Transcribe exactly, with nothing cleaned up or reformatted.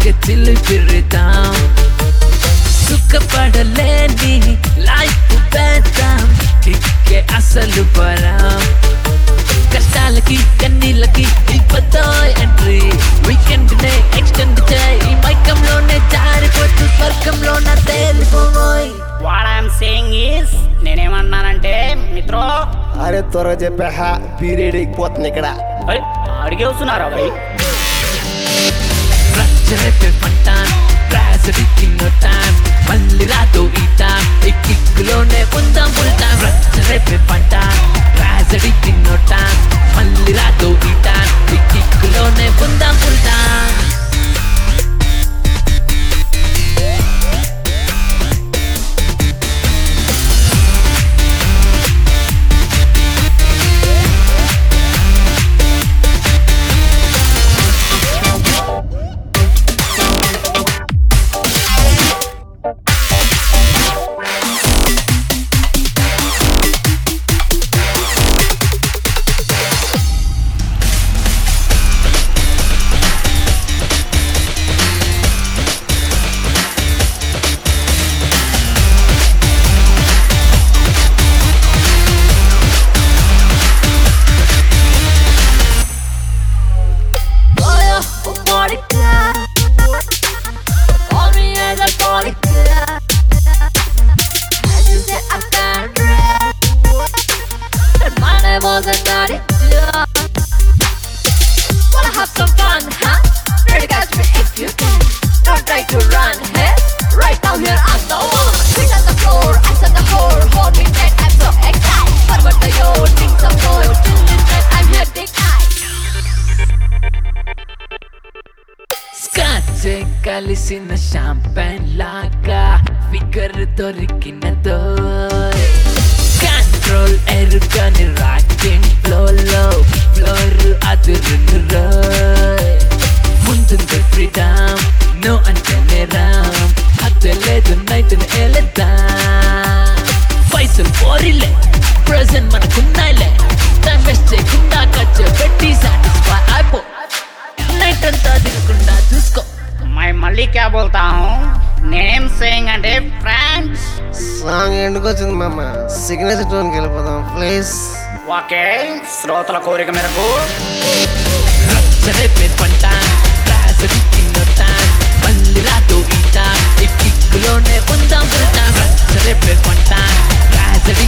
చిల్లు పిరుతాం సుఖపడలేని లైఫ్ వేద్దాం ఇక్కే అసలు పరాం కష్టాలకి కన్నీళ్ళకి ఇవ్వతో ఎంట్రీ వీకెండ్ నే ఎక్స్టెండ్ చేయి మైకంలోనే జారిపోతూ స్వర్గంలోన తేలిపోయి. వాట్ ఐఎమ్ సేయింగ్ ఈస్ నేనేమన్నానంటే మిత్రో అరే త్వరగా చెప్పా పీరియడ్ ఎక్కిపోతుంది ఇక్కడ. అడిగే వస్తున్నారా భయ్ రచ్చరేపే పంటాన్ ట్రాజడీకి నో టైం మళ్ళీ రాతో ఈ టైం ఈ కిక్కులోనే ఉందాం ఫుల్ టైం రచ్చరేపే పంటాన్ ట్రాజడీకి నో టైం మళ్ళీ రాతో ఈ టైం ఈ కిక్కులోనే ఉందాం full time. Wasn't naughty, yeah. Wanna have some fun, huh? Ready to catch me if you can. Don't try to run, hey? Right now here I'm the one. Feet on the floor, eyes on the floor. Hold me tight, I'm so excited. Forward to you, think some more. Till this night I'm here, big eye. Scotch కలిసిన champagne లాగా figure దొరికినదో control ఎరుగని rocking ఫ్లోలో floor అదురును ముందుంది freedom no అంటేనే రామ్ హద్దలేదు నైట్ ఏలేద్దా పైసలు పోరిలే ప్రెజెంట్ మనకున్నాయిలే టైం వేస్ట్ చేయకుండా ఖర్చు పెట్టి సాటిస్ఫై అయిపో నైట్ అంతా తినకుండా చూసుకో. మై మళ్ళీ క్యా బోల్తా హూ నేమ్ సేయింగ్ అంటే ఫ్రెండ్స్ సాంగ్ ఎండుకు వచ్చింది మామ సిగ్నేచర్ టోన్కి వెళ్ళిపోదాం ప్లీజ్. ఓకే శ్రోతల కోరిక మేరకు రచ్చరేపే పంటాన్ ట్రాజడీకి నో టైం మళ్ళీ రాతో ఈ టైం ఈ కిక్కులోనే ఉందాం ఫుల్ టైం రచ్చరేపే పంటాన్ ట్రాజడీ